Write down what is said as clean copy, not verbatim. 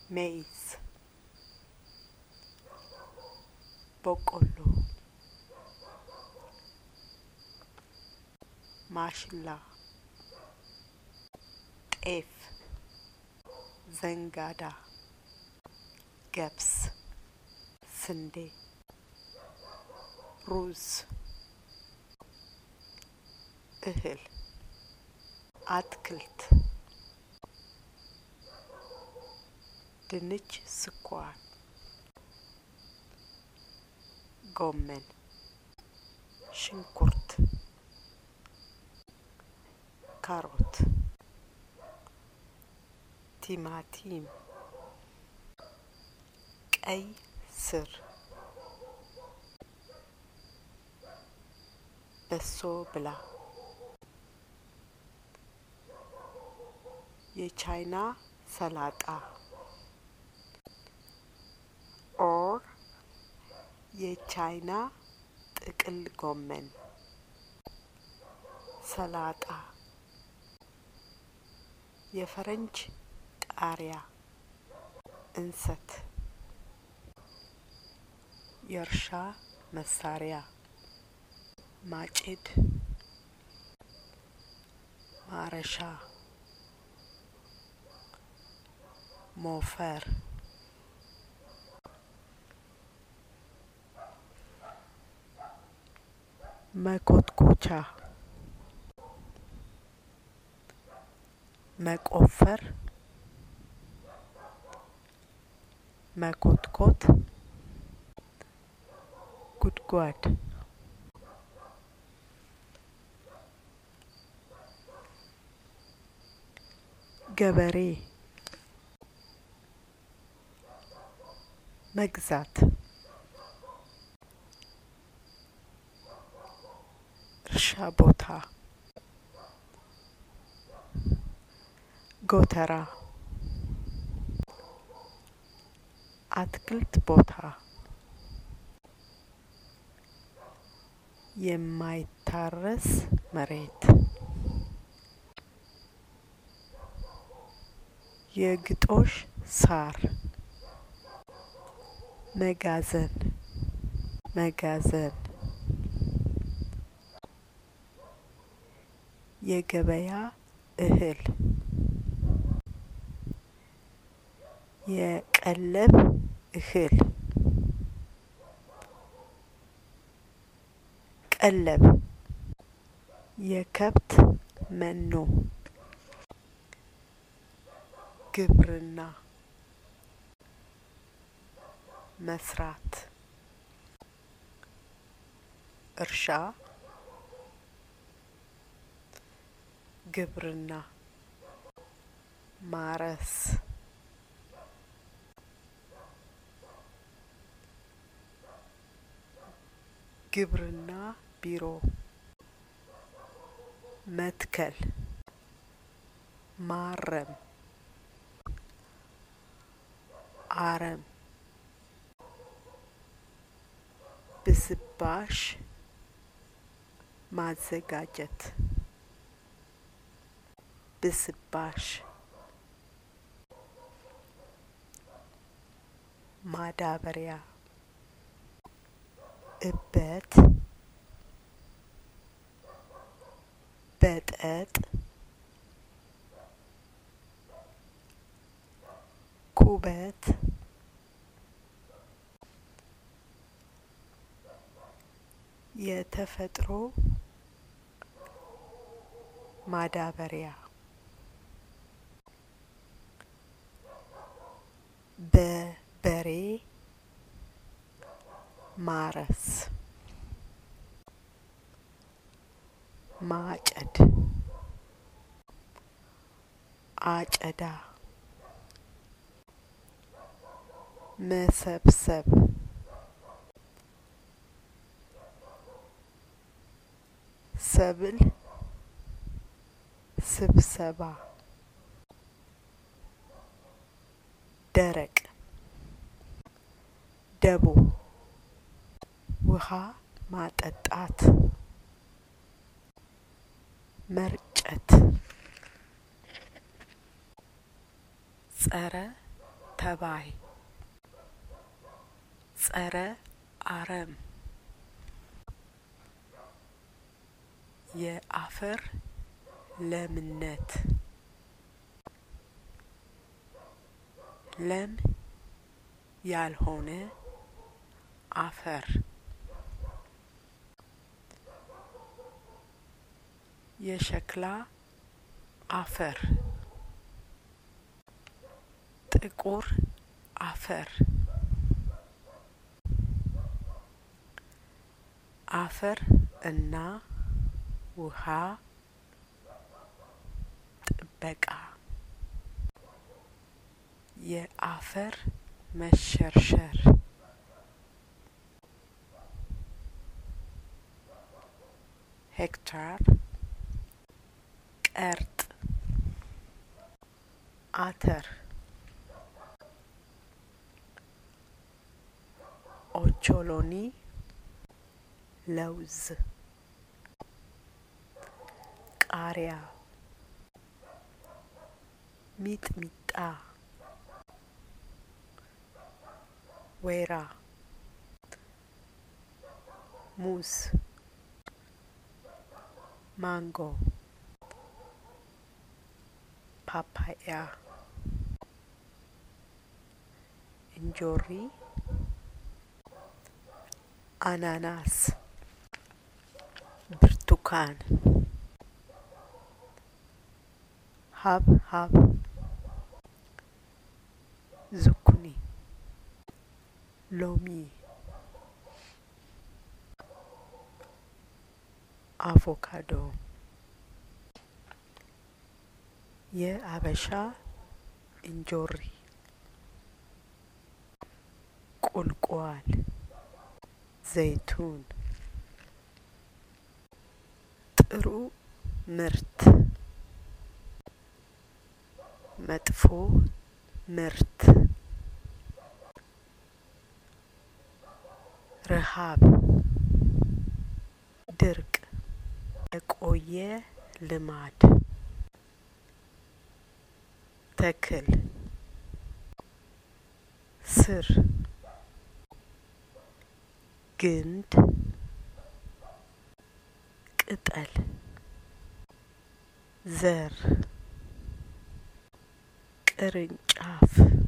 maize በቆሎ ማሽላ ጤፍ ዘንጋዳ ገብስ ስንዴ ሩዝ እህል አትክልት ድንች ስኳር ጎመን ሽንኩርት ካሮት ቲማቲም ቀይ ስር በሶ ብላ የቻይና ሰላጣ or የቻይና ጥቅል ጎመን ሰላጣ የፈረንጅ ቃሪያ እንሰት የእርሻ መሳሪያ ማጭድ ማረሻ ሞፈር መኮትኮቻ መቆፈር መኮትኮት ጉድጓድ ገበሬ መግዛት እርሻ ቦታ ጎተራ አትክልት ቦታ የማይታረስ መሬት የግጦሽ ሳር መጋዘን የገበያ እህል የቀለብ እህል ቀለብ የከብት መኖ ግብርና መስራት እርሻ ግብርና ማረስ ግብርና ቢሮ መትከል ማረም አረም ብስባሽ ማዘጋጀት ብስባሽ ማዳበሪያ እበት በጠጥ ኩበት የተፈጥሮ ማዳበሪያ በበሬ ማረስ ማጨድ አጨዳ መሰብሰብ ሰብል ስብሰባ ደረቅ ደቦ ውሃ ማጠጣት መርጨት ጸረ ተባይ ጸረ አረም የአፈር ለምነት ለም ያልሆነ አፈር የሸክላ አፈር ጥቁር አፈር አፈር እና ውሃ ጥበቃ የአፈር መሸርሸር ሄክታር ቀርጥ አተር ኦቾሎኒ ለውዝ ቃሪያ ሚጥሚጣ ወይራ ሙዝ ማንጎ ፓፓያ እንጆሪ አናናስ ብርቱካን ሀብሀብ ዙኩኒ ሎሚ አቮካዶ የአበሻ እንጆሪ ቁልቋል ዘይቱን ጥሩ ምርት መጥፎ ምርት ረሃብ ድርቅ የቆየ ልማድ ተክል ስር ግንድ ቅጠል ዘር ቅርንጫፍ